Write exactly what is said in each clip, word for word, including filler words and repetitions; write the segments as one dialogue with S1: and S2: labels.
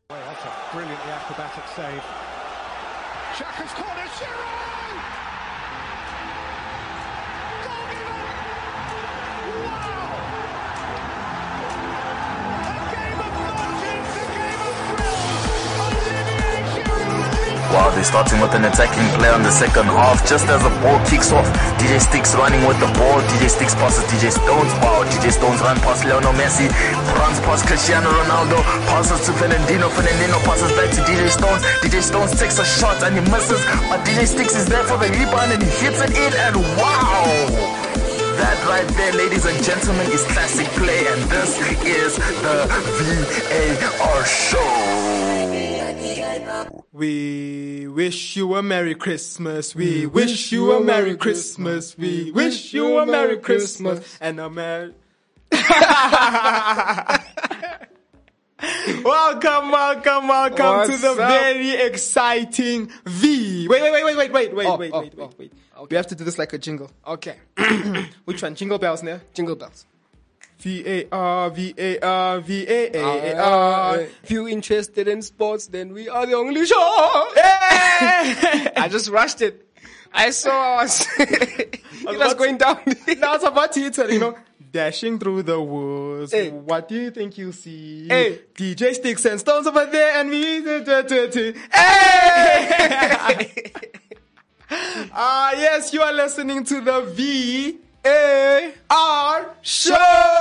S1: Well, that's a brilliantly acrobatic save. Xhaka's corner, Giroud! Goal given! Wow! A game of margins, a game of thrills! Olivier Giroud!
S2: Wow, they're starting with an attacking play on the second half. Just as the ball kicks off, D J Sticks running with the ball. D J Sticks passes D J Stones. Wow, D J Stones run past Lionel Messi. Runs past Cristiano Ronaldo. Passes to Fernandinho. Fernandinho passes back to D J Stones. D J Stones takes a shot and he misses. But D J Sticks is there for the rebound and he hits it in. And wow! That right there, ladies and gentlemen, is classic play. And this is the V A R show.
S3: We wish you a Merry Christmas. We wish you a Merry Christmas. We wish you a Merry Christmas and a Merry. Welcome, welcome, welcome
S4: What's
S3: to the
S4: up?
S3: very exciting V. Wait, wait, wait, wait, wait, wait, wait,
S4: Oh,
S3: wait,
S4: oh,
S3: wait,
S4: oh.
S3: wait, wait.
S4: Okay.
S3: We have to do this like a jingle.
S4: Okay.
S3: Which one? Jingle bells, now?
S4: Jingle bells.
S3: V A R, V A R, V A A
S4: Uh,
S3: R.
S4: if you're interested in sports, then we are the only show.
S3: Hey!
S4: I just rushed it. I saw us. It was
S3: about
S4: going down.
S3: Now it's about to hit it, you know. Dashing through the woods.
S4: Hey.
S3: What do you think you see?
S4: Hey.
S3: D J Sticks and Stones over there and we. Hey! Ah, yes, you are listening to the V A R show.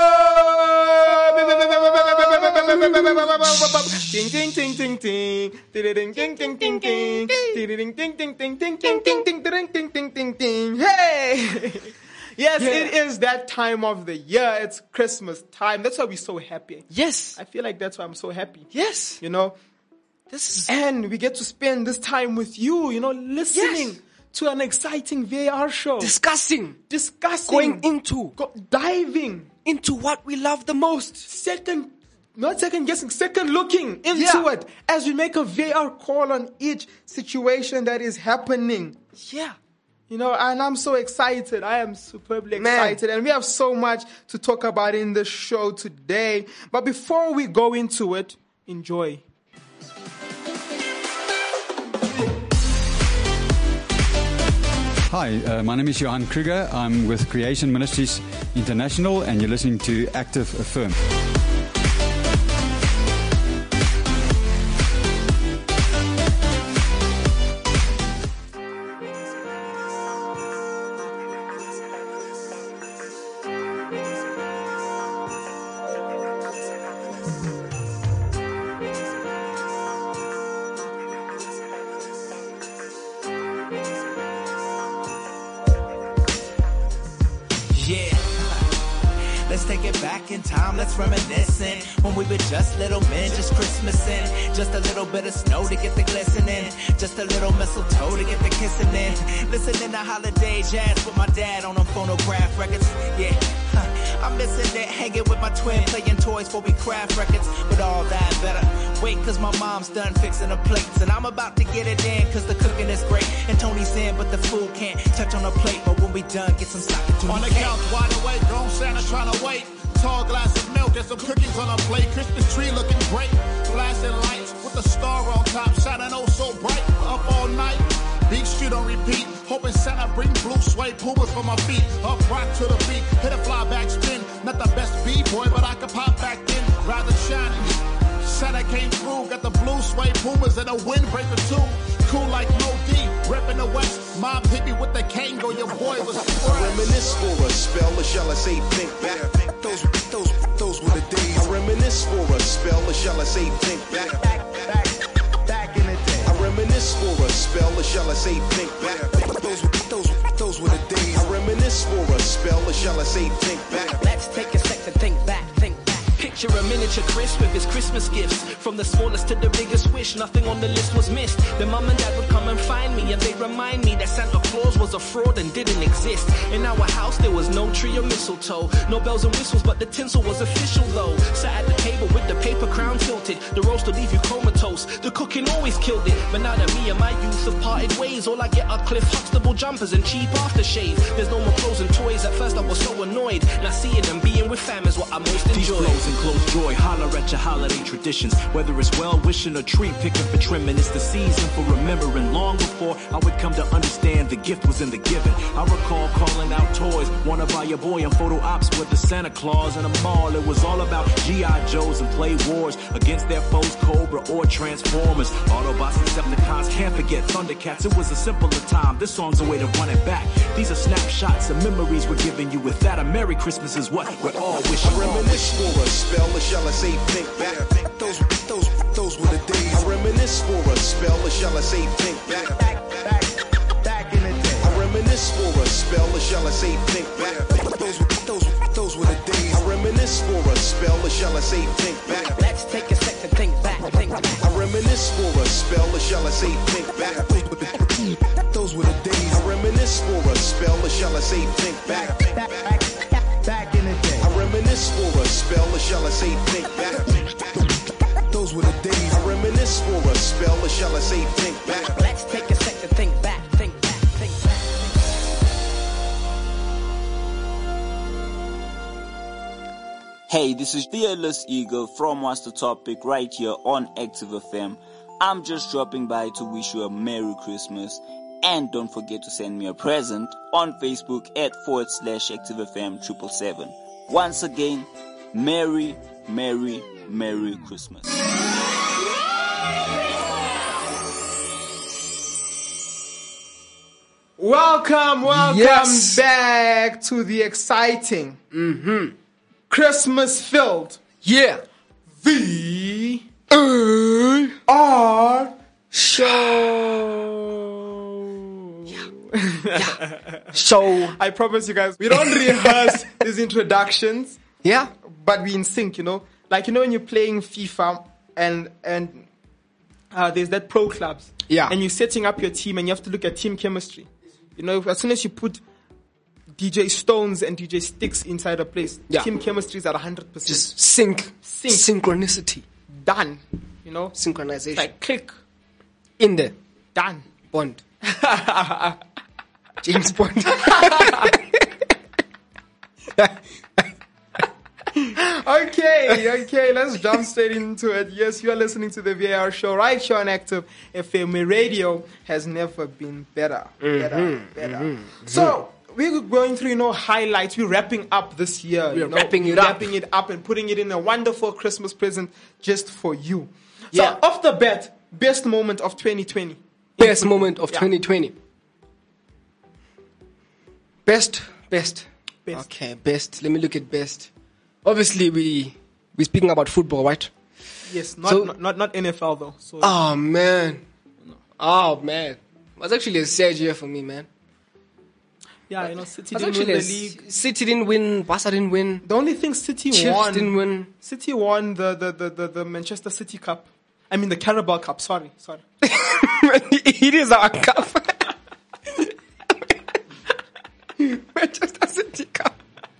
S3: Ding ding ding ding ding. Ding ding ding ding ding ding. Ding ding ding ding ding ding ding ding ding ding ding ding ding ding. Hey! Yes,
S4: Yeah.
S3: it is that time of the year. It's Christmas time. That's why we're so happy.
S4: Yes.
S3: I feel like that's why I'm so happy.
S4: Yes.
S3: You know,
S4: This is.
S3: and we get to spend this time with you, you know, listening
S4: Yes.
S3: to an exciting V A R show.
S4: Discussing.
S3: Discussing.
S4: Going into.
S3: Go, diving.
S4: Into what we love the most.
S3: Second, not second guessing, second looking into
S4: Yeah.
S3: it as we make a V A R call on each situation that is happening.
S4: Yeah.
S3: You know, and I'm so excited. I am superbly
S4: Man.
S3: excited. And we have so much to talk about in the show today. But before we go into it, enjoy.
S5: Hi, uh, my name is Johan Kruger. I'm with Creation Ministries International, and you're listening to Active Affirm.
S6: Yeah. Let's take it back in time, let's reminiscing when we were just little men, just Christmasing. Just a little bit of snow to get the glistening, just a little mistletoe to get the kissing in. Listening to holiday jazz with my dad on them phonograph records. Yeah, huh. I'm missing it, hanging with my twin, playing toys for we craft records. But all that better wait, cause my mom's done fixing the plates, and I'm about to get it in, cause the cooking is great. And Tony's in, but the food can't touch on the plate. But when we done, get some sake to
S7: On the
S6: cake.
S7: couch, wide awake, grown Santa trying to wait. Tall glass of milk and some cookies on a plate. Christmas tree looking great. Flashing lights with a star on top, shining oh so bright. Up all night, Beach Street on repeat. Hoping Santa bring blue suede Pumas for my feet. Up rock to the beat, hit a fly back spin. Not the best B-boy, but I can pop back in. Rather shining. Santa came through, got the blue suede Pumas and a windbreaker too. Cool like Mo D, reppin' the West. Mob hit me with the Kango, your boy was fresh.
S8: I reminisce for a spell, or shall I say think back? Those, those, those were the days. I reminisce for a spell, or shall I say think back?
S6: Back, back, back in the day.
S8: I reminisce for a spell, or shall I say think back? Those, those, those were the days. I reminisce for a spell, or shall I say think back?
S6: Let's take a sec to think back, think back.
S9: Picture a miniature Chris with his Christmas gifts. From the smallest to the biggest wish, nothing on the list was missed. Then mum and dad would come and find me, and they'd remind me that Santa Claus was a fraud and didn't exist. In our house there was no tree or mistletoe, no bells and whistles, but the tinsel was official though. Sat at the table with the paper crown tilted, the roast would leave you comatose. The cooking always killed it, but now that me and my youth have parted ways, all I get are Cliff Huxtable jumpers and cheap aftershave. There's no more clothes and toys. At first I was so annoyed, now seeing them being with fam is what I most enjoy.
S6: These clothes and
S9: shows joy, holler at your holiday traditions. Whether it's well wishing or tree picking for trimming, it's the season for remembering. Long before I would come to understand the gift was in the giving. I recall calling out toys, wanna buy your boy, and photo ops with the Santa Claus in the mall. It was all about G I Joes and play wars against their foes, Cobra or Transformers. Autobots, Decepticons, can't forget Thundercats. It was a simpler time. This song's a way to run it back. These are snapshots of memories we're giving you. With that, a Merry Christmas is what we're all wishing.
S8: I reminisce for a spell, or shall I say think back? Those, those, those were the days. I reminisce for a spell, or shall I say think back? Back, back, back in the day. I reminisce for a spell, or shall I say think back? Those, those, those were the days. I reminisce for a spell, or shall I say think back?
S6: Let's take a sec to think back, think back.
S8: I reminisce for a spell, or shall I say think back? Those were the days. I reminisce for a spell, or shall I say think back? Back, back, back, back in the day. I reminisce for a spell, or shall I say think back? Those were the days. I reminisce for a spell, or shall I say think back?
S6: Let's take a sec to think back, think back, think back.
S10: Hey, this is Fearless Eagle from What's the Topic right here on Active F M. I'm just dropping by to wish you a Merry Christmas. And don't forget to send me a present on Facebook at forward slash Active F M triple seven. Once again, Merry, Merry, Merry Christmas.
S3: Welcome, welcome
S4: Yes.
S3: back to the exciting,
S4: Mm-hmm.
S3: Christmas-filled,
S4: Yeah.
S3: V
S4: Uh,
S3: R
S4: show. Yeah. So,
S3: I promise you guys, we don't rehearse these introductions,
S4: yeah.
S3: but we in sync, you know? Like, you know when you're playing FIFA and and uh, there's that pro clubs.
S4: Yeah.
S3: And you're setting up your team and you have to look at team chemistry. You know, as soon as you put D J Stones and D J Sticks inside a place,
S4: Yeah.
S3: team chemistry is at one hundred percent.
S4: Just sync.
S3: Sync.
S4: Synchronicity.
S3: Done. You know?
S4: Synchronization.
S3: Like, click.
S4: in there.
S3: Done.
S4: Bond. James Bond.
S3: Okay, okay, let's jump straight into it. Yes, you are listening to the V A R show right here on Active F M. Radio has never been better. Better, better. So, we're going through, you know, highlights. We're wrapping up this year.
S4: We're
S3: you know,
S4: wrapping it up.
S3: Wrapping it up and putting it in a wonderful Christmas present just for you.
S4: Yeah.
S3: So, off the bat, best moment of twenty twenty.
S4: Best moment of
S3: Yeah.
S4: twenty twenty. Best, best.
S3: Best.
S4: Okay, best. Let me look at best. Obviously, we we speaking about football, right?
S3: Yes, not,
S4: So-
S3: not, not not N F L though. So
S4: Oh man, oh man, it was actually a sad year for me, man.
S3: yeah, you know, City
S4: It was
S3: didn't win
S4: actually
S3: the
S4: a s-
S3: league.
S4: City didn't win, Barca didn't win,
S3: The only thing City
S4: Chiefs
S3: won,
S4: didn't win.
S3: City won the, the, the, the, the Manchester City Cup. I mean the Carabao Cup. Sorry, sorry.
S4: It is our cup. Manchester City Cup.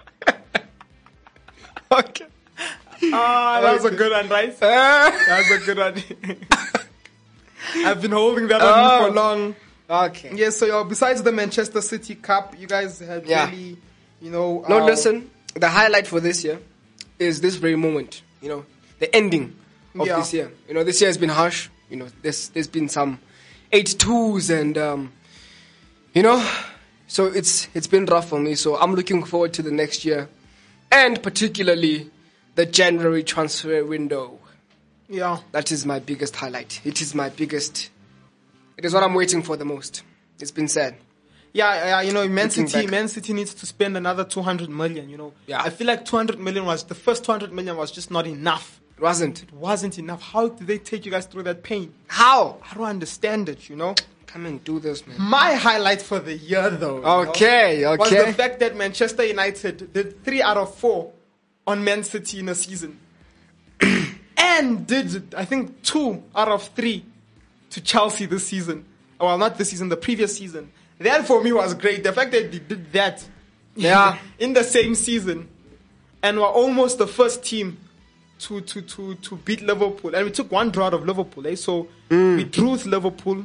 S4: Okay.
S3: Ah, that was a good one, right? That was a good one. I've been holding that
S4: Oh.
S3: on for long.
S4: Okay.
S3: Yes, so uh, besides the Manchester City Cup, you guys have
S4: Yeah.
S3: really, you know...
S4: No,
S3: uh,
S4: listen. The highlight for this year is this very moment. You know, the ending of
S3: Yeah.
S4: this year. You know, this year has been harsh. You know, there's there's been some eight twos and um, you know, so it's it's been rough for me. So I'm looking forward to the next year, and particularly the January transfer window.
S3: Yeah.
S4: That is my biggest highlight. It is my biggest. It is what I'm waiting for the most. It's been sad.
S3: Yeah, yeah, you know, Man
S4: Looking
S3: City,
S4: back.
S3: Man City needs to spend another two hundred million, you know.
S4: Yeah.
S3: I feel like two hundred million was, the first two hundred million was just not enough.
S4: It wasn't.
S3: It wasn't enough. How did they take you guys through that pain?
S4: How?
S3: I don't understand it, you know.
S4: Come and do this, man.
S3: My highlight for the year, though, you know,
S4: Okay,
S3: was
S4: okay.
S3: the fact that Manchester United did three out of four on Man City in a season. And did, I think, two out of three to Chelsea this season. Well, not this season, the previous season. That for me was great. The fact that they did that
S4: Yeah.
S3: in the same season and were almost the first team to, to, to, to beat Liverpool. And we took one draw out of Liverpool. Eh? So we drew with Liverpool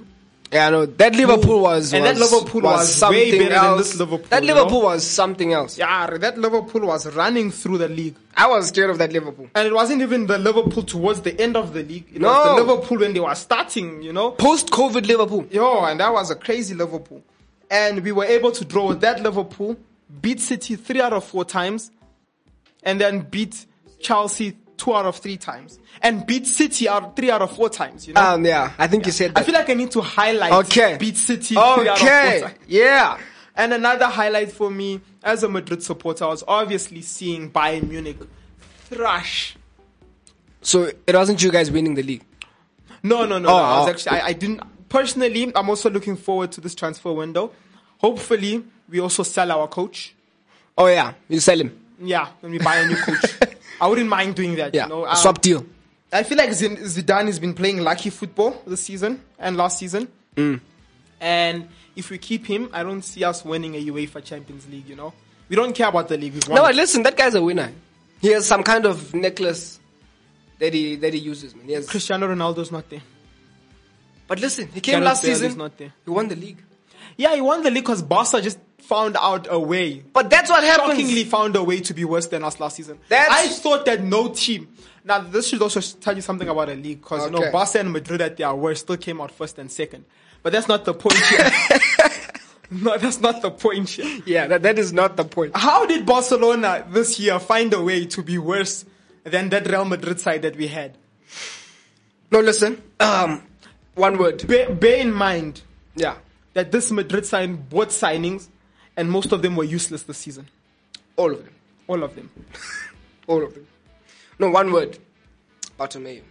S4: Yeah, no, that Liverpool was,
S3: And that
S4: was-
S3: Liverpool was way
S4: something
S3: better than
S4: else.
S3: this Liverpool,
S4: That
S3: you
S4: Liverpool
S3: know?
S4: was something else.
S3: Yeah, that Liverpool was running through the league.
S4: I was scared of that Liverpool.
S3: And it wasn't even the Liverpool towards the end of the league. It
S4: No.
S3: was the Liverpool when they were starting, you know.
S4: Post-COVID Liverpool.
S3: Yo, and that was a crazy Liverpool. And we were able to draw with that Liverpool, beat City three out of four times, and then beat Chelsea two out of three times, and beat City out three out of four times, you know.
S4: Um, yeah, I think you said that.
S3: I feel like I need to highlight
S4: Okay.
S3: beat City three out of four
S4: Okay,
S3: times.
S4: yeah.
S3: And another highlight for me as a Madrid supporter was obviously seeing Bayern Munich thrash.
S4: So it wasn't you guys winning the league.
S3: No, no, no.
S4: Oh,
S3: no. I was
S4: oh.
S3: actually, I, I didn't, personally, I'm also looking forward to this transfer window. Hopefully, we also sell our coach.
S4: Oh yeah, you sell him.
S3: Yeah, when we buy a new coach. I wouldn't mind doing that,
S4: Yeah,
S3: you know.
S4: a swap deal.
S3: I feel like Zid- Zidane has been playing lucky football this season and last season.
S4: Mm.
S3: And if we keep him, I don't see us winning a UEFA Champions League, you know. We don't care about the league. We've won
S4: No,
S3: it.
S4: but listen, that guy's a winner. He has some kind of necklace that he that he uses, man. He has,
S3: Cristiano Ronaldo's not there.
S4: but listen, he came
S3: Gareth
S4: last
S3: Bale
S4: season.
S3: is not there.
S4: He won the league.
S3: Yeah, he won the league because Barca just found out a way.
S4: But that's what happens.
S3: Shockingly found a way to be worse than us last season.
S4: That's-
S3: I thought that no team. Now, this should also tell you something about a league because, you know,
S4: Okay.
S3: Barca and Madrid at their worst still came out first and second. But that's not the point here. No, that's not the point here.
S4: Yeah, that, that is not the point.
S3: How did Barcelona this year find a way to be worse than that Real Madrid side that we had?
S4: No, listen. Um, one word.
S3: Bear, bear in mind
S4: Yeah.
S3: that this Madrid side bought signings and most of them were useless this season.
S4: All of them.
S3: All of them.
S4: All of them. No, one word. Bartomeu.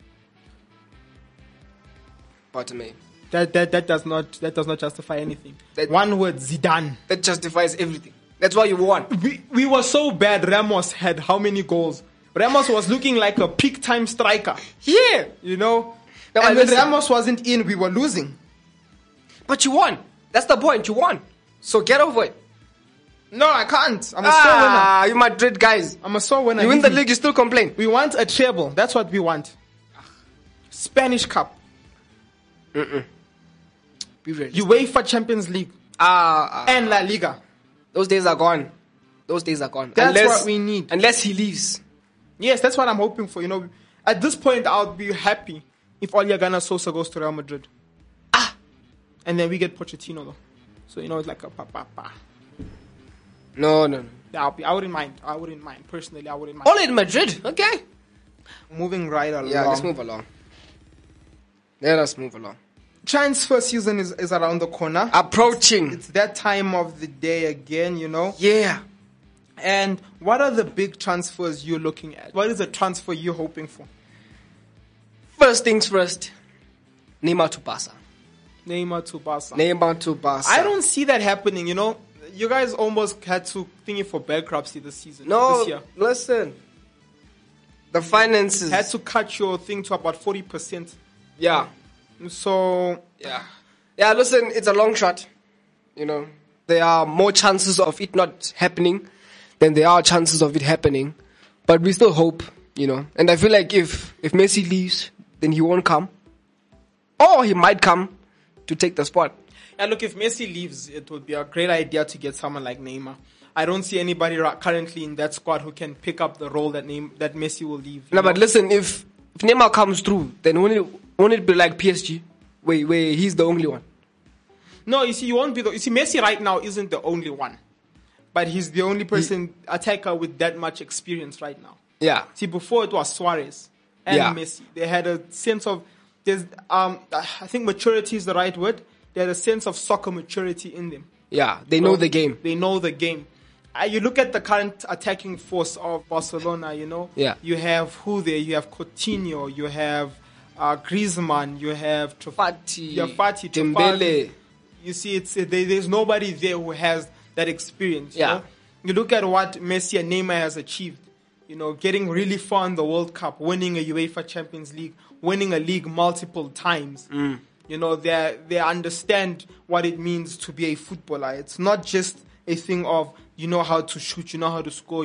S4: Bartomeu.
S3: That, that, that does not that does not justify anything.
S4: That-
S3: One word, Zidane.
S4: That justifies everything. That's why you won.
S3: We, we were so bad. Ramos had how many goals? Ramos was looking like a peak time striker.
S4: Yeah.
S3: You know?
S4: No,
S3: and
S4: I
S3: when
S4: listen.
S3: Ramos wasn't in, we were losing.
S4: But you won. That's the point. You won. So get over it.
S3: No, I can't. I'm a sore winner.
S4: Ah, you Madrid guys.
S3: I'm a sore winner.
S4: You win the
S3: Leave me.
S4: league, you still complain.
S3: We want a treble. That's what we want. Spanish Cup.
S4: Be realistic.
S3: UEFA Champions League.
S4: Ah, ah,
S3: And La Liga.
S4: those days are gone. Those days are gone.
S3: That's
S4: unless,
S3: what we need.
S4: Unless he leaves.
S3: Yes, that's what I'm hoping for. You know, at this point, I'll be happy if Ole Gunnar Sosa goes to Real Madrid. Ah, and then we get Pochettino though. So you know, it's like a pa pa pa.
S4: No, no, no.
S3: I'll be, I wouldn't mind. I wouldn't mind personally. I wouldn't mind.
S4: All in Madrid. Okay.
S3: Moving right along.
S4: Yeah, let's move along. Let us move along.
S3: Transfer season is, is around the corner.
S4: Approaching.
S3: It's that time of the day again. You know.
S4: Yeah.
S3: And what are the big transfers you're looking at? What is the transfer you're hoping for?
S4: First things first. Neymar to Barca.
S3: Neymar to Barca.
S4: Neymar to Barca.
S3: I don't see that happening. You know, you guys almost had to think it for bankruptcy this season.
S4: No,
S3: this year.
S4: listen. The finances.
S3: Had to cut your thing to about forty percent.
S4: Yeah.
S3: So
S4: Yeah. Yeah, listen, it's a long shot. You know, there are more chances of it not happening than there are chances of it happening. But we still hope, you know. And I feel like if, if Messi leaves, then he won't come. Or he might come to take the spot.
S3: yeah, look, if Messi leaves, it would be a great idea to get someone like Neymar. I don't see anybody ra- currently in that squad who can pick up the role that Neym- that Messi will leave. you
S4: No, but
S3: know?
S4: listen, if, if Neymar comes through, then won't it, won't it be like P S G? Where, where he's the only one?
S3: No, you see, you won't be the. You see, Messi right now isn't the only one, but he's the only person attacker with that much experience right now.
S4: Yeah.
S3: See, before it was Suarez and
S4: Yeah.
S3: Messi. They had a sense of there's um I think maturity is the right word. They had a sense of soccer maturity in them.
S4: Yeah, they know
S3: So
S4: the game.
S3: They know the game. Uh, you look at the current attacking force of Barcelona. You know,
S4: Yeah.
S3: You have who there? You have Coutinho. You have uh, Griezmann. You have Trof-
S4: Fati,
S3: you have Fati,
S4: Dembele.
S3: Troffaz. You see, it's uh, there, there's nobody there who has that experience. You
S4: Yeah.
S3: know? You look at what Messi and Neymar has achieved. You know, getting really far in the World Cup, winning a UEFA Champions League, winning a league multiple times.
S4: Mm.
S3: You know, they they understand what it means to be a footballer. It's not just a thing of you know how to shoot, you know how to score, you know.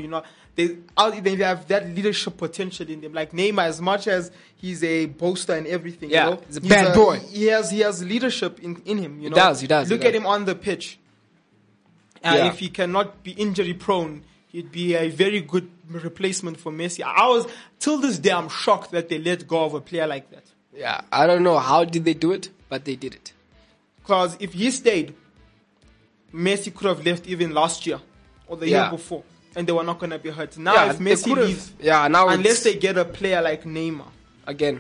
S3: they out they have that leadership potential in them. Like Neymar, as much as he's a boaster and everything,
S4: Yeah,
S3: you know,
S4: he's a bad boy.
S3: He has he has leadership in, in him. You
S4: He
S3: know,
S4: does, he does, he
S3: Look at
S4: does.
S3: him on the pitch. And
S4: Yeah.
S3: if he cannot be injury prone, he'd be a very good replacement for Messi. I was till this day, I'm shocked that they let go of a player like that.
S4: Yeah, I don't know how did they do it, but they did it.
S3: Because if he stayed, Messi could have left even last year or the
S4: Yeah.
S3: year before, and they were not going to be hurt. Now,
S4: Yeah,
S3: if
S4: they
S3: Messi
S4: could've-
S3: leaves,
S4: yeah, now
S3: unless
S4: it's-
S3: they get a player like Neymar,
S4: Again.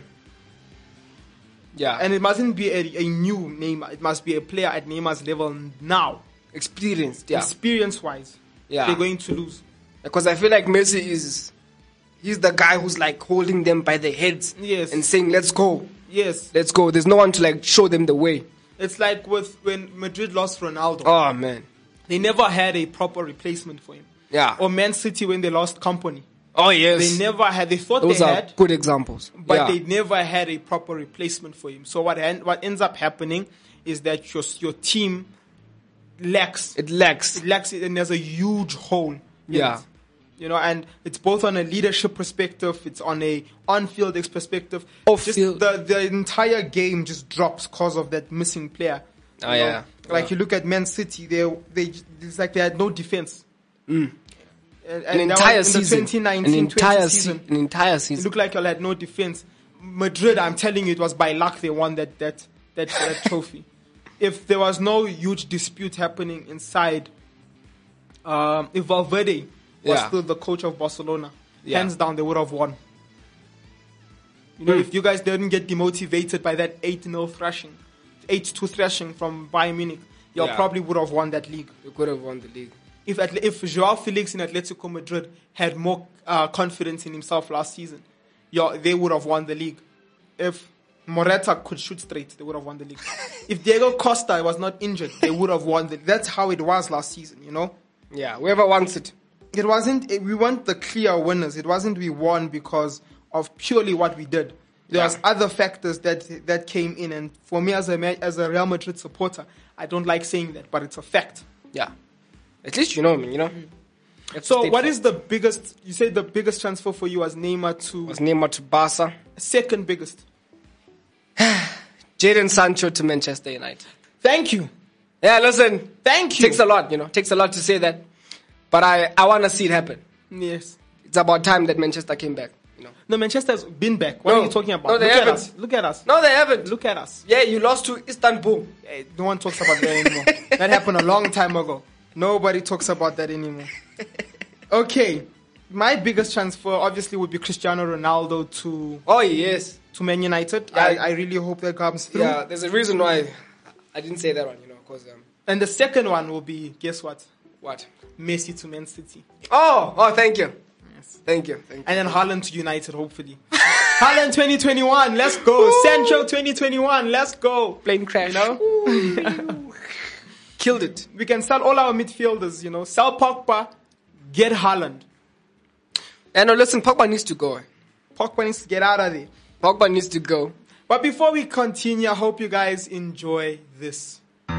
S4: Yeah.
S3: and it mustn't be a, a new Neymar, it must be a player at Neymar's level now,
S4: Experienced, yeah.
S3: experience-wise.
S4: Yeah.
S3: They're going to lose.
S4: Because I feel like Messi is, he's the guy who's like holding them by the heads.
S3: Yes.
S4: And saying, let's go.
S3: Yes,
S4: Let's go. There's no one to like show them the way.
S3: it's like with when Madrid lost Ronaldo.
S4: Oh, man.
S3: They never had a proper replacement for him.
S4: Yeah.
S3: Or Man City when they lost Company.
S4: Oh, yes.
S3: They never had. They thought
S4: Those
S3: they
S4: are
S3: had,
S4: good examples.
S3: but
S4: yeah.
S3: they never had a proper replacement for him. So what en- what ends up happening is that your your team lacks
S4: It lacks.
S3: it lacks it, and there's a huge hole. in
S4: Yeah.
S3: it. You know, and it's both on a leadership perspective, it's on a on-field ex- perspective.
S4: Off
S3: Just
S4: field.
S3: the the entire game just drops because of that missing player.
S4: Oh,
S3: You know,
S4: yeah.
S3: Like
S4: Yeah.
S3: you look at Man City, they they it's like they had no defense. And,
S4: An
S3: and that
S4: entire
S3: was in the
S4: season.
S3: twenty nineteen
S4: An entire
S3: twenty
S4: se-
S3: season.
S4: An entire
S3: It
S4: season.
S3: looked like you had no defense. Madrid, I'm telling you, it was by luck they won that that that, that trophy. If there was no huge dispute happening inside, um, if Valverde was
S4: Yeah.
S3: still the coach of Barcelona,
S4: Yeah.
S3: hands down they would have won. You know,
S4: Hmm.
S3: if you guys didn't get demotivated by that eight nil thrashing, eight two thrashing from Bayern Munich, you
S4: Yeah.
S3: probably would have won that league.
S4: You could have won the league.
S3: If Atle- if Joao Felix in Atletico Madrid had more uh, confidence in himself last season, yeah, they would have won the league. If Morata could shoot straight, they would have won the league. If Diego Costa was not injured, they would have won the. That's how it was last season. You know,
S4: Yeah, whoever wants it.
S3: it wasn't. it- We weren't the clear winners. It wasn't we won because of purely what we did. There was other factors that that came in, and for me as a Ma- as a Real Madrid supporter, I don't like saying that, but it's a fact.
S4: Yeah. At least you know me, you know? That's
S3: So,
S4: state
S3: what
S4: fact.
S3: is the biggest? You said the biggest transfer for you was Neymar to
S4: Was Neymar to Barca.
S3: second biggest.
S4: Jadon Sancho to Manchester United.
S3: Thank you,
S4: Yeah, listen.
S3: thank you.
S4: Takes a lot, you know. Takes a lot to say that. But I, I want to see it happen.
S3: Yes.
S4: It's about time that Manchester came back, you know.
S3: No, Manchester's been back. What
S4: No.
S3: are you talking about?
S4: No, they
S3: Look at
S4: haven't.
S3: us. Look at us.
S4: No, they haven't.
S3: Look at us.
S4: Yeah, you lost to Istanbul.
S3: Hey, no one talks about that anymore. That happened a long time ago. Nobody talks about that anymore. Okay, my biggest transfer obviously would be Cristiano Ronaldo to
S4: Oh, yes.
S3: to Man United.
S4: Yeah.
S3: I, I really hope that comes through.
S4: Yeah, there's a reason why I didn't say that one, you know, because, um,
S3: And the second one will be, guess what?
S4: what?
S3: Messi to Man City.
S4: Oh, oh, thank you.
S3: Yes.
S4: Thank you. Thank you.
S3: And then Haaland to United, hopefully. Haaland twenty twenty-one, let's go. Sancho twenty twenty-one, let's go.
S4: Plane crash.
S3: You know?
S4: Killed it.
S3: We can sell all our midfielders, you know. Sell Pogba, get Haaland.
S4: And no, listen, Pogba needs to go.
S3: Pogba needs to get out of there.
S4: Pogba needs to go.
S3: But before we continue, I hope you guys enjoy this.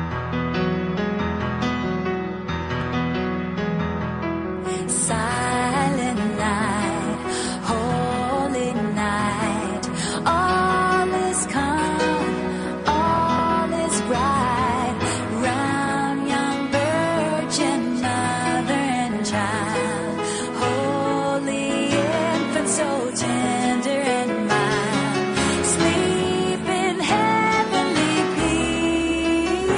S11: Silent night, holy night, all is calm, all is bright, round young virgin mother and child, holy infant so tender and mild, sleep in heavenly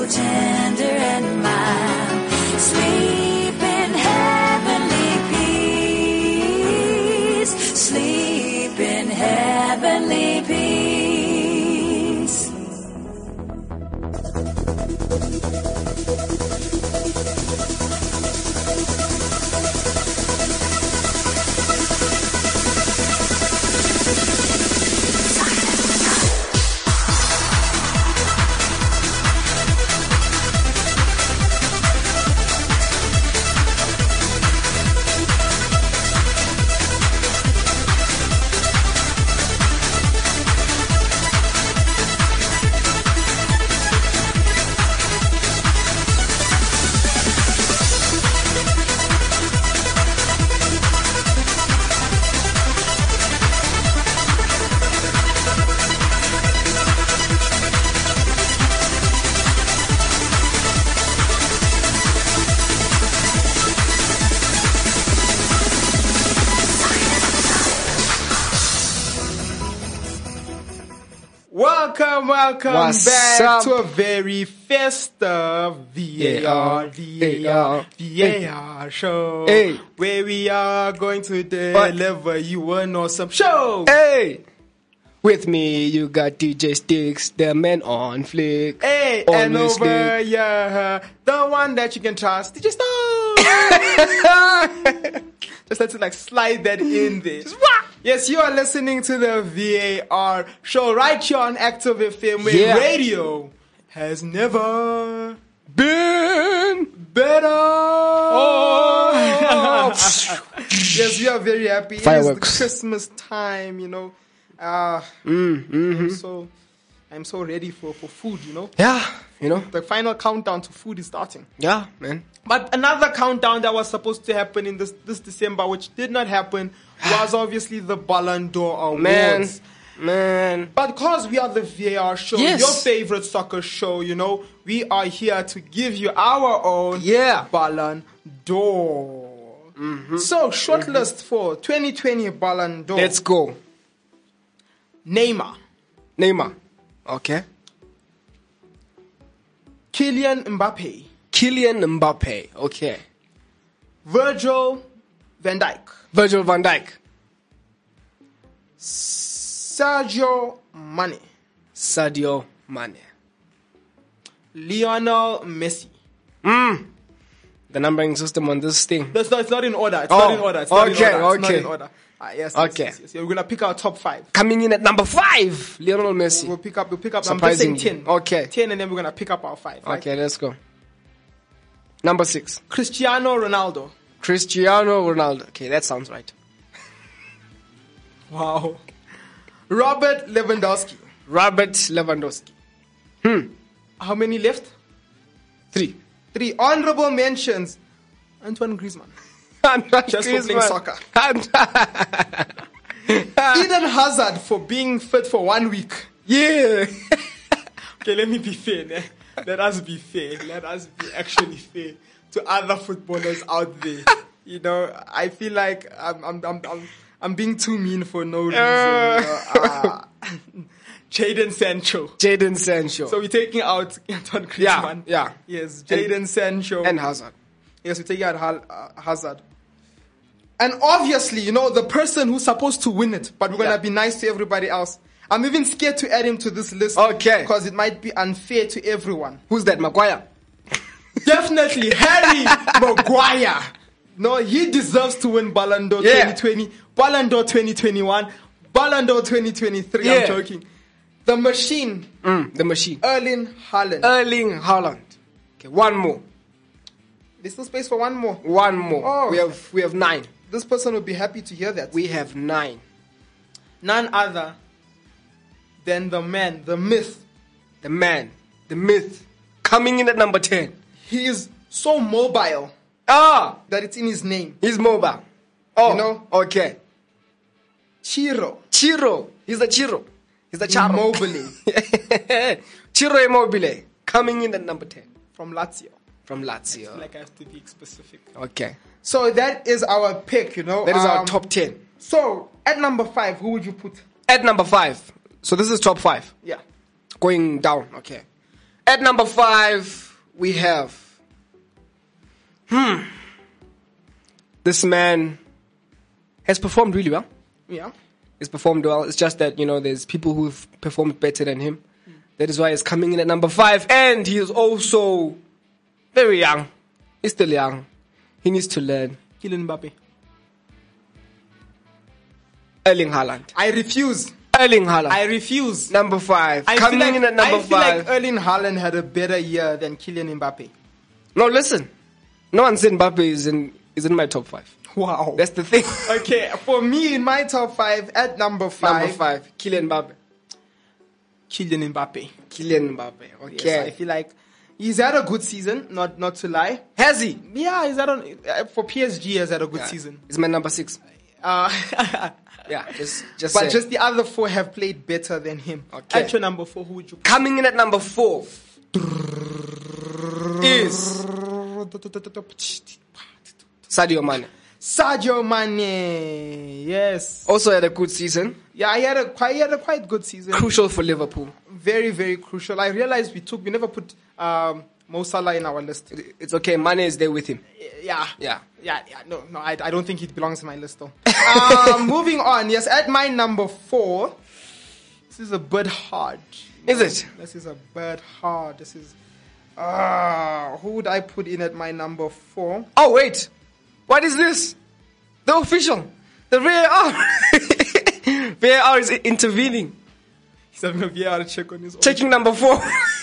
S11: tender and mild. Sleep in heavenly peace. Sleep in heavenly peace.
S3: Welcome, welcome
S4: What's
S3: back
S4: up?
S3: to a very festive V A R, V A R, V A R show,
S4: Hey.
S3: where we are going to deliver you an awesome show.
S4: Hey! With me, you got D J Sticks, the man on flick.
S3: Hey, and
S4: Always
S3: over
S4: flick.
S3: here, the one that you can trust, D J Stone. Just had to like slide that in there. Yes, you are listening to the V A R show right here on Active F M, where
S4: Yeah.
S3: radio has never
S4: Been
S3: better. Oh. Yes, we are very happy.
S4: Fireworks.
S3: It is the Christmas time, you know. Uh,
S4: Mm, mm-hmm.
S3: I'm so, I'm so ready for, for food, you know.
S4: Yeah, you know.
S3: The final countdown to food is starting.
S4: Yeah, man.
S3: But another countdown that was supposed to happen in this, this December, which did not happen, was obviously the Ballon d'Or Awards.
S4: Man, man.
S3: But because we are the V A R show,
S4: Yes.
S3: your favorite soccer show, you know, we are here to give you our own
S4: Yeah.
S3: Ballon d'Or.
S4: Mm-hmm.
S3: So, shortlist for twenty twenty Ballon d'Or.
S4: Let's go.
S3: Neymar,
S4: Neymar. Okay.
S3: Kylian Mbappe,
S4: Kylian Mbappe. Okay.
S3: Virgil van Dijk,
S4: Virgil van Dijk.
S3: Sergio Mane,
S4: Sadio Mane.
S3: Lionel Messi.
S4: Mm. The numbering system on this thing.
S3: That's not, it's not in order. It's
S4: Oh,
S3: not in order. It's not
S4: okay,
S3: in order. It's
S4: okay.
S3: not in order. Ah, yes, yes,
S4: Okay.
S3: yes, yes, yes. We're gonna pick our top five.
S4: Coming in at number five, Lionel Messi.
S3: We'll pick up. We'll pick up. I'm just saying
S4: Surprisingly.
S3: ten.
S4: Okay.
S3: ten, and then we're gonna pick up our five. Right?
S4: Okay, let's go. Number six,
S3: Cristiano Ronaldo.
S4: Cristiano Ronaldo. Okay, that sounds right.
S3: Wow. Robert Lewandowski.
S4: Robert Lewandowski.
S3: How many left?
S4: Three.
S3: Three honorable mentions. Antoine Griezmann. Just for playing soccer. Eden Hazard for being fit for one week.
S4: Yeah.
S3: Okay, let me be fair. Ne? Let us be fair. Let us be actually fair to other footballers out there. You know, I feel like I'm I'm I'm I'm, I'm being too mean for no reason.
S4: Uh.
S3: You know? uh, Jadon Sancho.
S4: Jadon Sancho.
S3: So we're taking out Antoine
S4: Yeah,
S3: Griezmann.
S4: yeah.
S3: Yes, Jadon Sancho.
S4: and Hazard.
S3: Yes, we're taking out Hal- uh, Hazard. And obviously, you know, the person who's supposed to win it, but we're going to
S4: Yeah.
S3: be nice to everybody else. I'm even scared to add him to this list.
S4: Okay.
S3: Because it might be unfair to everyone.
S4: Who's that? Maguire.
S3: Definitely Harry Maguire. No, he deserves to win Ballon d'Or
S4: Yeah.
S3: twenty twenty, Ballon d'Or twenty twenty-one, Ballon d'Or twenty twenty-three.
S4: Yeah.
S3: I'm joking. The machine,
S4: Mm, the machine.
S3: Erling Haaland.
S4: Erling Haaland. Okay, one more.
S3: There's still space for one more.
S4: One more.
S3: Oh.
S4: We have we have nine.
S3: This person would be happy to hear that.
S4: We have nine.
S3: None other than the man, the myth.
S4: The man, the myth, coming in at number ten.
S3: He is so mobile
S4: Ah,
S3: that it's in his name.
S4: he's mobile. Oh,
S3: You know?
S4: okay.
S3: Chiro
S4: Chiro. He's the Chiro. He's the Charo.
S3: Immobile
S4: Chiro Immobile, coming in at number ten.
S3: from Lazio.
S4: From Lazio.
S3: Like I have to be specific.
S4: Okay.
S3: So that is our pick, you know.
S4: That is our
S3: Um,
S4: top ten.
S3: So at number five, who would you put?
S4: At number five. So this is top five.
S3: Yeah.
S4: Going down. Okay. At number five, we have. Hmm. This man has performed really well.
S3: Yeah.
S4: He's performed well. It's just that, you know, there's people who've performed better than him. Mm. That is why he's coming in at number five. And he is also very young. He's still young. He needs to learn.
S3: Kylian Mbappe.
S4: Erling Haaland.
S3: I refuse.
S4: Erling Haaland.
S3: I refuse.
S4: Number five.
S3: I
S4: Coming
S3: feel like,
S4: in at number
S3: I feel
S4: five.
S3: like Erling Haaland had a better year than Kylian Mbappe.
S4: No, listen. No one said Mbappe is in is in my top five.
S3: Wow.
S4: That's the thing.
S3: Okay, for me in my top five, at number five.
S4: Number five. Kylian Mbappe.
S3: Kylian Mbappe.
S4: Kylian Mbappe. Okay.
S3: Yes, I feel like he's had a good season, not not to lie.
S4: Has he?
S3: Yeah, he's had a, uh, for P S G he has had a good
S4: Yeah.
S3: season.
S4: It's my number six.
S3: Uh,
S4: Yeah, just just
S3: but
S4: saying.
S3: just the other four have played better than him.
S4: Okay.
S3: At your number four, who would you put?
S4: Coming in at number four is Sadio Mane.
S3: Sadio Mane. Yes.
S4: Also had a good season.
S3: Yeah, he had a quite, he had a quite good season.
S4: Crucial for Liverpool.
S3: Very, very crucial. I realized we took, we never put um, Mo Salah in our list.
S4: It's okay. Mane is there with him.
S3: Yeah.
S4: Yeah.
S3: Yeah, yeah. No, no, I, I don't think it belongs in my list though. um, moving on. Yes, at my number four, this is a bit hard.
S4: Is it?
S3: This is a bit hard. This is, uh, who would I put in at my number four?
S4: Oh, wait. What is this? The official. The V A R. V A R is intervening.
S3: He's having a V A R check on his own.
S4: Checking number four.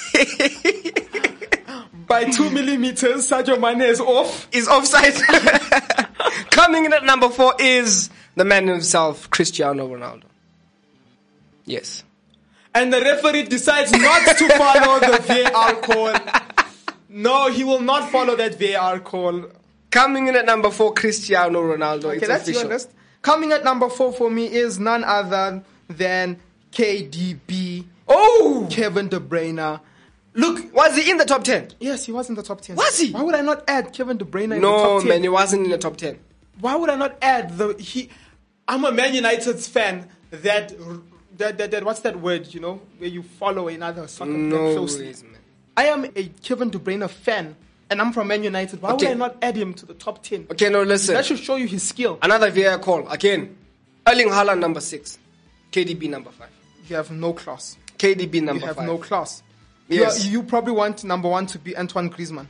S3: By two millimeters, Sadio Mane is off.
S4: Is offside. Coming in at number four is the man himself, Cristiano Ronaldo. Yes.
S3: And the referee decides not to follow the V A R call. No, he will not follow that V A R call.
S4: Coming in at number four, Cristiano Ronaldo.
S3: Okay,
S4: it's
S3: that's
S4: official.
S3: your list. Coming at number four for me is none other than K D B.
S4: Oh!
S3: Kevin De Bruyne.
S4: Look, was he in the top ten?
S3: Yes, he was in the top ten.
S4: Was he?
S3: Why would I not add Kevin De Bruyne in the
S4: No,
S3: top ten?
S4: man, he wasn't in the top ten.
S3: Why would I not add the he? I'm a Man United's fan. That that that, that what's that word? You know, where you follow another soccer player
S4: No
S3: closely.
S4: ways, man.
S3: I am a Kevin De Bruyne fan, and I'm from Man United. Why
S4: Okay.
S3: would I not add him to the top ten?
S4: Okay, no, listen.
S3: That should show you his skill.
S4: Another V A R call. Again. Erling Haaland, number six. K D B, number five.
S3: You have no class.
S4: K D B, number
S3: You have
S4: five.
S3: no class.
S4: Yes.
S3: You, are- you probably want number one to be Antoine Griezmann.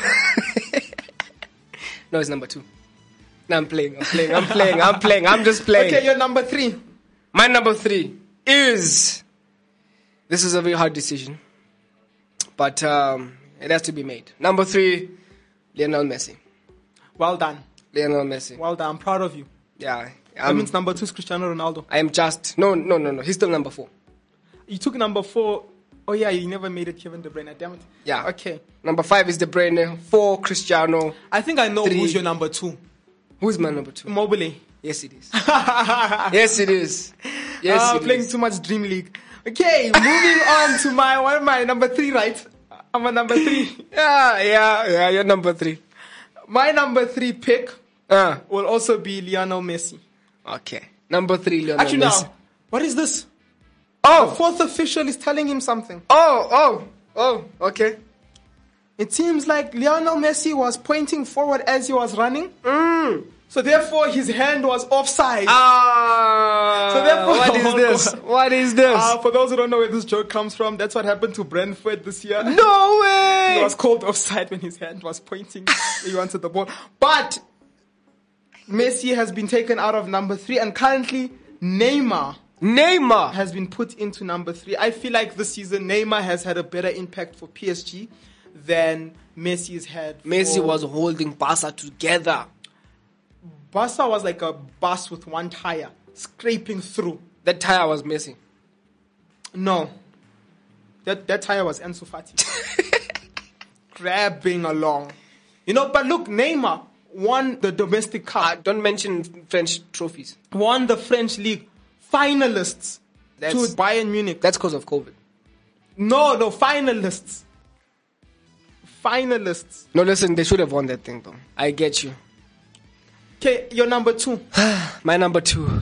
S4: No, it's number two. No, I'm playing, I'm playing, I'm playing, I'm playing, I'm just playing.
S3: Okay, you're number three.
S4: My number three is... This is a very hard decision. But um, it has to be made. Number three, Lionel Messi.
S3: Well done.
S4: Lionel Messi.
S3: Well done. I'm proud of you.
S4: Yeah.
S3: That
S4: I'm,
S3: means number two is Cristiano Ronaldo.
S4: I am just... No, no, no, no. He's still number four.
S3: You took number four. Oh, yeah, you never made it Kevin De Bruyne. Damn it.
S4: Yeah.
S3: Okay.
S4: Number five is De Bruyne. Four, Cristiano.
S3: I think I know
S4: Three.
S3: who's your number two.
S4: Who's my number two?
S3: Mobile.
S4: Yes, it is. Yes, it is. Yes,
S3: Ah,
S4: it
S3: playing
S4: is.
S3: too much Dream League. Okay, moving on to my what am I number three, right? I'm a number three.
S4: Yeah, yeah, yeah. You're number three.
S3: My number three pick
S4: Uh,
S3: will also be Lionel Messi.
S4: okay. Number three, Lionel
S3: Actually,
S4: Messi.
S3: now, what is this? The
S4: Oh,
S3: fourth official is telling him something.
S4: oh, oh, oh. Okay.
S3: It seems like Lionel Messi was pointing forward as he was running.
S4: Mm.
S3: So therefore, his hand was offside.
S4: Ah.
S3: So therefore-
S4: what is this? What is this?
S3: Uh, for those who don't know where this joke comes from, that's what happened to Brentford this year.
S4: No way.
S3: He was called offside when his hand was pointing. He wanted the ball. But Messi has been taken out of number three, and currently Neymar
S4: Neymar.
S3: has been put into number three. I feel like this season Neymar has had a better impact for P S G than Messi's had.
S4: Messi
S3: for-
S4: was holding Barca together.
S3: Barca was like a bus with one tire scraping through.
S4: That tire was Messi.
S3: No, that that tire was Ansu Fati grabbing along. You know, but look, Neymar won the domestic cup.
S4: Uh, don't mention French trophies.
S3: Won the French league finalists
S4: That's-
S3: to Bayern Munich.
S4: That's because of COVID.
S3: No, no, finalists. Finalists.
S4: No, listen, they should have won that thing, though. I get you.
S3: Okay, you're number two.
S4: My number two.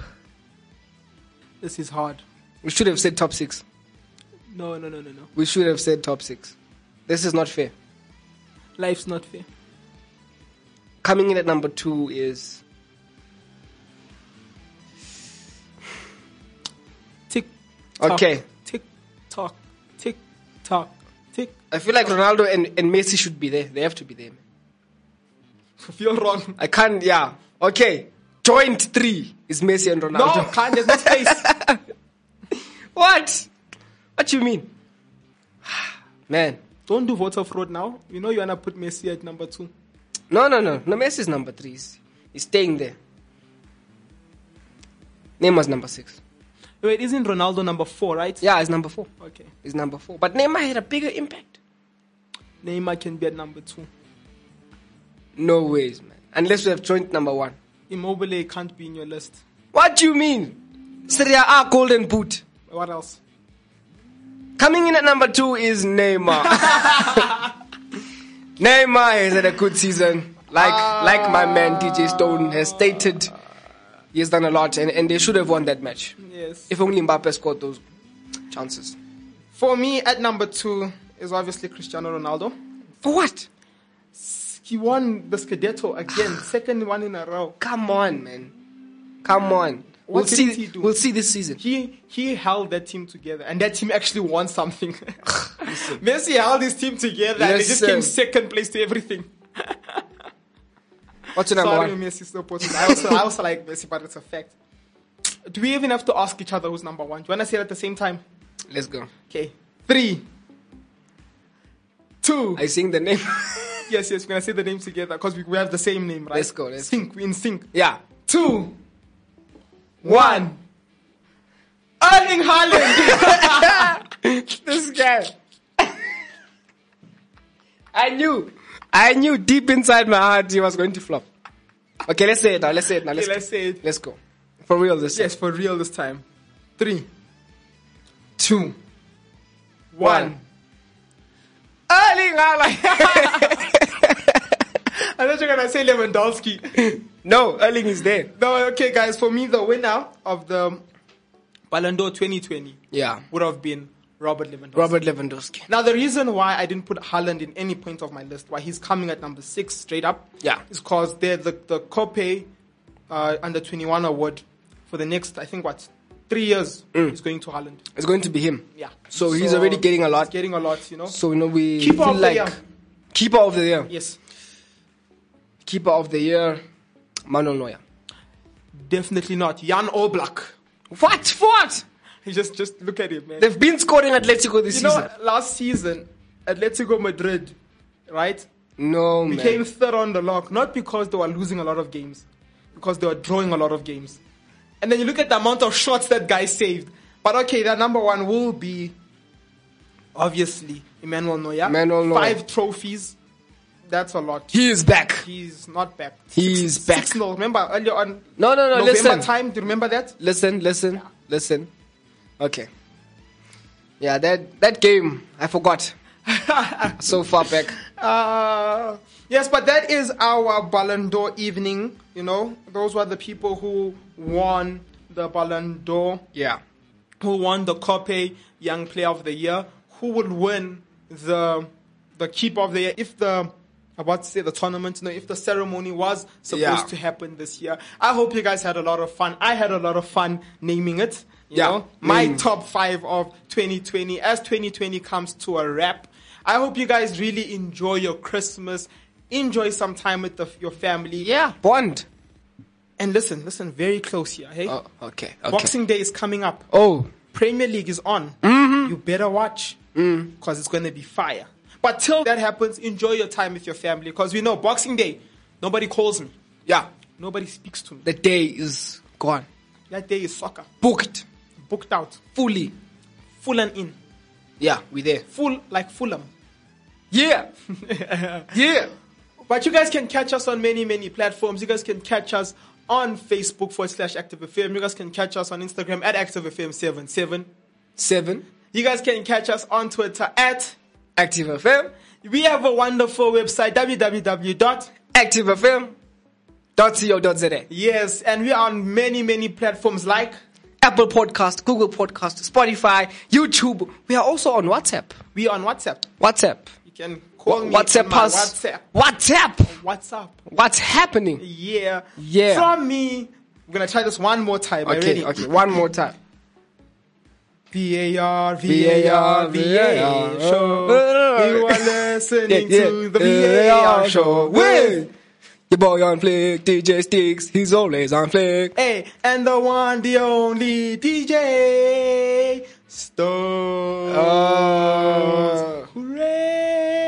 S3: This is hard.
S4: We should have said top six.
S3: No, no, no, no, no.
S4: We should have said top six. This is not fair.
S3: Life's not fair.
S4: Coming in at number two is
S3: Tick. Tock,
S4: Okay.
S3: Tick tock. Tick tock. Tick.
S4: I feel like Ronaldo and, and Messi should be there. They have to be there. Man.
S3: You're wrong.
S4: I can't, yeah. Okay. Joint three is Messi and
S3: No,
S4: Ronaldo.
S3: can't. There's no space.
S4: What? What you mean? Man.
S3: Don't do voter fraud now. You know you wanna put Messi at number two.
S4: No, no, no. No, Messi's number three. He's, he's staying there. Neymar's number six.
S3: Wait, isn't Ronaldo number four, right?
S4: Yeah, he's number four.
S3: Okay.
S4: He's number four. But Neymar had a bigger impact.
S3: Neymar can be at number two.
S4: No ways, man. Unless we have joint number one.
S3: Immobile can't be in your list.
S4: What do you mean? Serie A golden boot.
S3: What else?
S4: Coming in at number two is Neymar. Neymar has had a good season. Like
S3: Uh,
S4: like my man D J Stone has stated, he has done a lot and, and they should have won that match.
S3: Yes.
S4: If only Mbappe scored those chances.
S3: For me, at number two is obviously Cristiano Ronaldo.
S4: For what?
S3: He won the Scudetto again, second one in a row.
S4: Come on, man. Come on.
S3: What
S4: We'll
S3: did
S4: see
S3: he do?
S4: we'll see this season.
S3: He he held that team together, and that team actually won something. Messi held his team together, and they just
S4: Listen.
S3: came second place to everything.
S4: What's your number
S3: Sorry,
S4: one?
S3: Messi supporters. I also I also like Messi, but it's a fact. Do we even have to ask each other who's number one? Do you want to say it at the same time?
S4: Let's go.
S3: Okay, three, two.
S4: Are you saying the name?
S3: Yes, yes, we're gonna say the name together because we, we have the same name, right?
S4: Let's go, let's
S3: sync. We in sync.
S4: Yeah.
S3: Two, one. Erling Haaland.
S4: This guy. I knew. I knew deep inside my heart he was going to flop. Okay, let's say it now. Let's say it now. Let's,
S3: Okay, let's say it.
S4: let's go. For real this time.
S3: Yes, for real this time. Three, two, one.
S4: Erling Haaland.
S3: I thought you were gonna say Lewandowski.
S4: No, Erling is there.
S3: No, okay, guys. For me, the winner of the Ballon d'Or twenty twenty
S4: Yeah.
S3: would have been Robert Lewandowski.
S4: Robert Lewandowski.
S3: Now, the reason why I didn't put Haaland in any point of my list, why he's coming at number six straight up,
S4: Yeah.
S3: is because they're the the Cope uh, under twenty-one award for the next, I think, what three years is going to Haaland.
S4: It's going to be him.
S3: Yeah.
S4: So, he's already getting a
S3: He's
S4: lot.
S3: getting a lot, you know.
S4: So, you know, we
S3: Keeper
S4: feel
S3: of the
S4: like
S3: year.
S4: keeper of the year.
S3: Yes,
S4: Keeper of the year, Manuel Neuer.
S3: definitely not. Jan Oblak.
S4: What? For what?
S3: He just just look at him, man.
S4: They've been scoring Atletico this
S3: You
S4: season.
S3: know, last season, Atletico Madrid, right,
S4: No, man.
S3: became third on the log, not because they were losing a lot of games, because they were drawing a lot of games. And then you look at the amount of shots that guy saved. But okay, that number one will be, obviously, Emmanuel Neuer.
S4: Emmanuel Neuer.
S3: Five trophies. That's a lot.
S4: He is back.
S3: He's not back.
S4: He's back.
S3: six nil. Remember earlier on
S4: No, no, no,
S3: November
S4: listen.
S3: time? Do you remember that?
S4: Listen, listen, listen. Okay. Yeah, that that game, I forgot. So far back.
S3: Uh, yes, but that is our Ballon d'Or evening. You know, those were the people who won the Ballon d'Or,
S4: Yeah.
S3: who won the Cope Young Player of the Year, who would win the the Keeper of the Year if the about to say the tournament, no, if the ceremony was supposed
S4: Yeah.
S3: to happen this year. I hope you guys had a lot of fun. I had a lot of fun naming it. You
S4: Yeah.
S3: know, my
S4: Mm.
S3: top five of twenty twenty as twenty twenty comes to a wrap. I hope you guys really enjoy your Christmas. Enjoy some time with the, your family.
S4: Yeah. Bond.
S3: And listen, listen very close here, hey?
S4: Oh, okay. Okay.
S3: Boxing Day is coming up.
S4: Oh.
S3: Premier League is on.
S4: Mm-hmm.
S3: You better watch
S4: Mm.
S3: because it's going to be fire. But till that happens, enjoy your time with your family because we know Boxing Day, nobody calls me.
S4: Yeah.
S3: Nobody speaks to me.
S4: The day is gone.
S3: That day is soccer.
S4: Booked.
S3: Booked out.
S4: Fully.
S3: Full and in.
S4: Yeah, we there.
S3: Full like Fulham.
S4: Yeah. Yeah.
S3: But you guys can catch us on many, many platforms. You guys can catch us on Facebook forward slash Active F M. You guys can catch us on Instagram at Active F M seventy-seven.
S4: Seven.
S3: You guys can catch us on Twitter at
S4: Active F M.
S3: We have a wonderful website, w w w dot
S4: active f m dot co dot z a.
S3: Yes, and we are on many, many platforms like
S4: Apple Podcast, Google Podcast, Spotify, YouTube. We are also on WhatsApp.
S3: we are on WhatsApp.
S4: WhatsApp.
S3: You You can call me
S4: WhatsApp
S3: on my
S4: us.
S3: WhatsApp.
S4: WhatsApp.
S3: WhatsApp.
S4: What's happening?
S3: Yeah.
S4: Yeah.
S3: From me, we're gonna try this one more time. Are you
S4: Okay,
S3: ready?
S4: okay, one more time.
S3: V A R, V A R, V A R show. You are listening
S4: Yeah, yeah.
S3: to the V A R show.
S4: Wait. Your boy on flick, D J Sticks, he's always on flick.
S3: Hey, and the one, the only D J Stone.
S4: Uh,
S3: Hooray!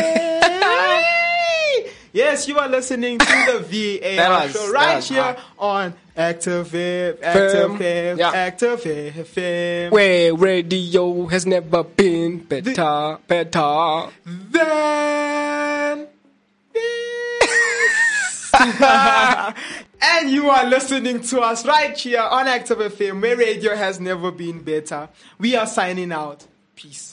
S3: Yes, you are listening to the V A R
S4: That was-
S3: show
S4: that
S3: right
S4: was
S3: here
S4: hot.
S3: on Active F, Active F,
S4: Yeah.
S3: Active F M.
S4: Where radio has never been better, better.
S3: Then this. And you are listening to us right here on Active F M, where radio has never been better. We are signing out. Peace.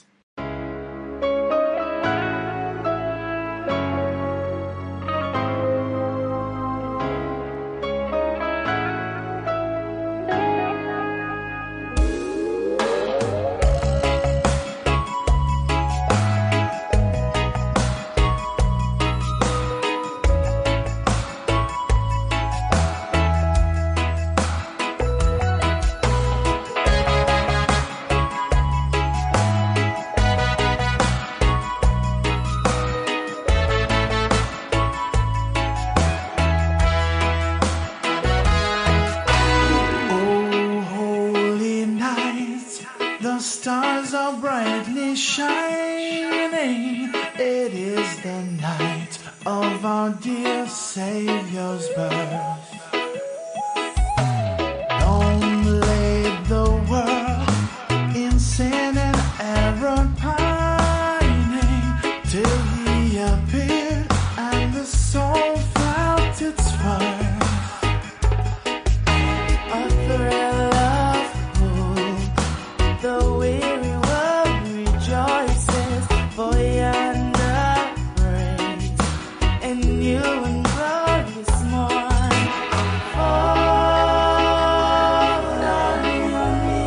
S12: Oh, holy night, the stars are brightly shining. It is the night of our dear Savior's birth. Long laid the world in sin and error pining, till he appeared and the soul felt its worth.
S11: A thrill of hope, the weary world rejoices, for yonder praise in new and glorious morn. Fall on your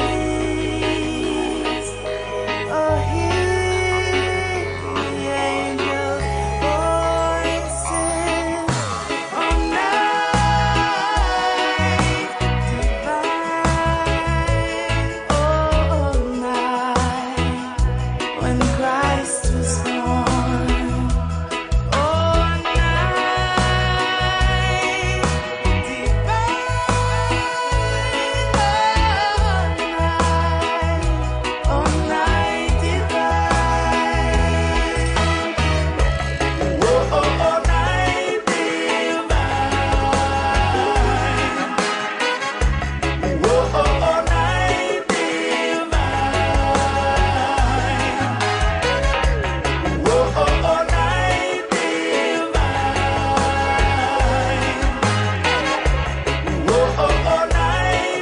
S11: knees, oh hear the angels' voices, oh night divine, oh night when Christ was born, oh night divine, oh night, oh night divine, oh oh oh night divine, oh oh oh night divine, oh oh oh night divine, oh oh oh night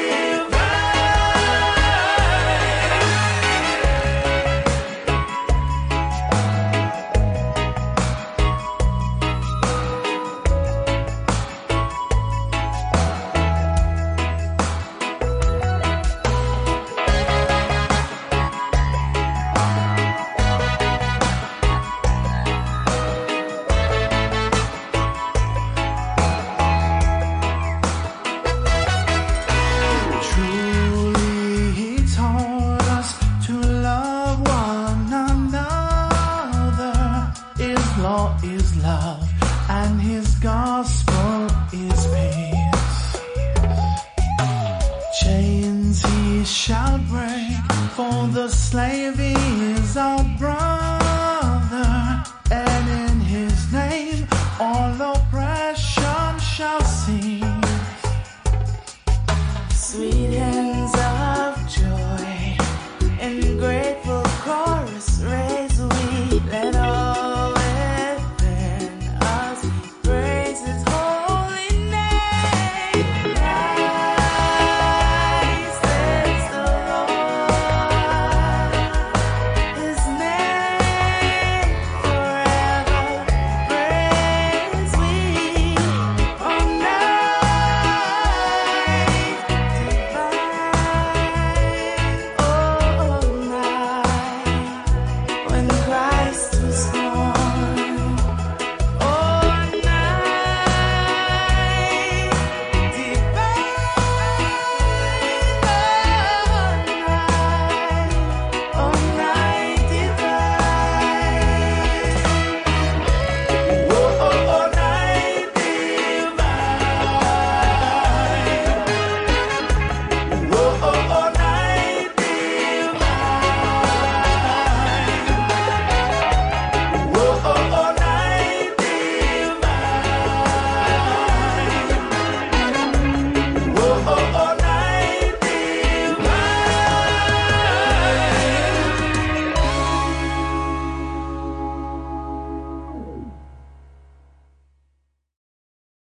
S12: Truly, he taught us to love one another. His law is love, and his gospel is peace. Chains he shall break, for the slave is our brother.